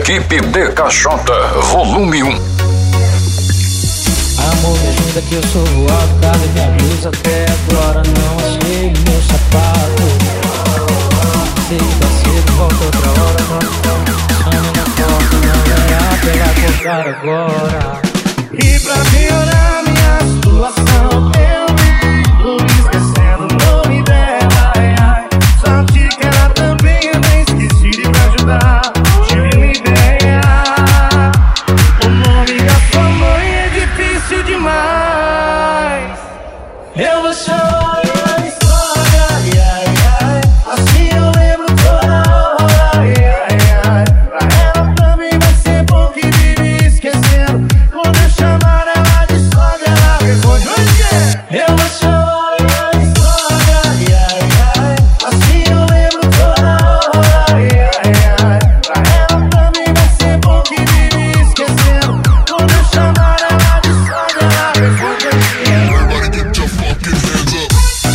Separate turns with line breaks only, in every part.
Equipe DKJ, volume 1.
Amor, me ajuda que eu sou voado. Cadê minha blusa? Até agora não achei meu sapato. Sei que tá cedo, volta outra hora. Chame na porta, não ganhar pela cortar agora.
E pra piorar minha situação, eu tô esquecendo o nome dela. Ai, ai. Sorte que ela também, eu nem esqueci de me ajudar. Tive uma ideia. O nome da sua mãe é difícil demais. Eu vou chorar a história, ai, ai, ai. Assim eu lembro toda hora, ai, ai, ai. Pra ela também vai ser bom que vive esquecendo. Quando eu chamar ela de sogra, ela responde hoje. Eu vou chorar a história, ai, ai, ai. Assim eu lembro toda hora, ai, ai, ai. Pra ela também vai ser bom que vive esquecendo. Quando eu chamar ela de sogra, ela responde hoje.
Everybody get your fucking hands up.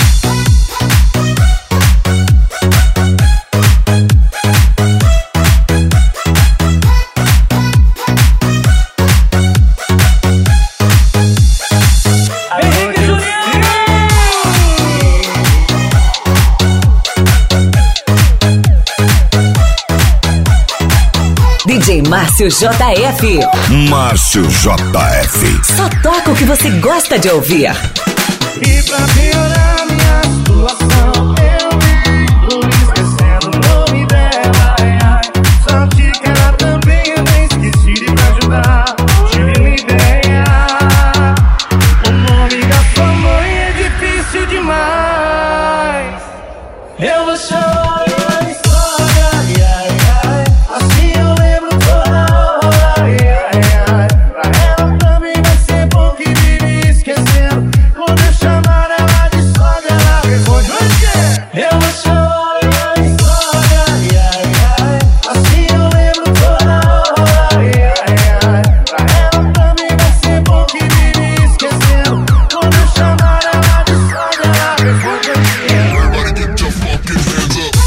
DJ Márcio JF.
Márcio JF.
Só toca o que você gosta de ouvir.
E pra piorar minha situação, eu tô esquecendo o nome dela. Ai, ai. Sorte que ela também, eu nem esqueci de me ajudar. Tive uma ideia. O nome da sua mãe é difícil demais. Eu vou chorar a história, ai, ai, ai. Assim eu lembro toda hora, ai, ai, ai. Pra ela também vai ser bom que vive esquecendo. Quando eu chamar ela de sogra, ela responde hoje. Eu vou chorar a história, ai, ai, ai. Assim eu lembro toda hora, ai, ai, ai. Pra ela também vai ser bom que vive esquecendo. Quando eu chamar ela de sogra, ela responde hoje.
Everybody get your fucking hands up.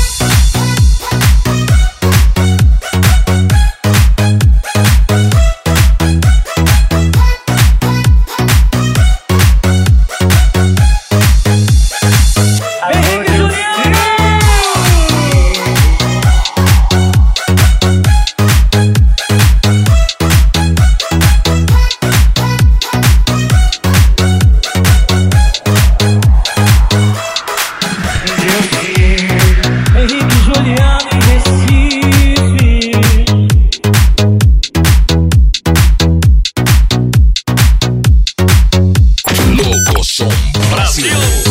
Henrique e Juliano em Recife.
Loco Som Brasil.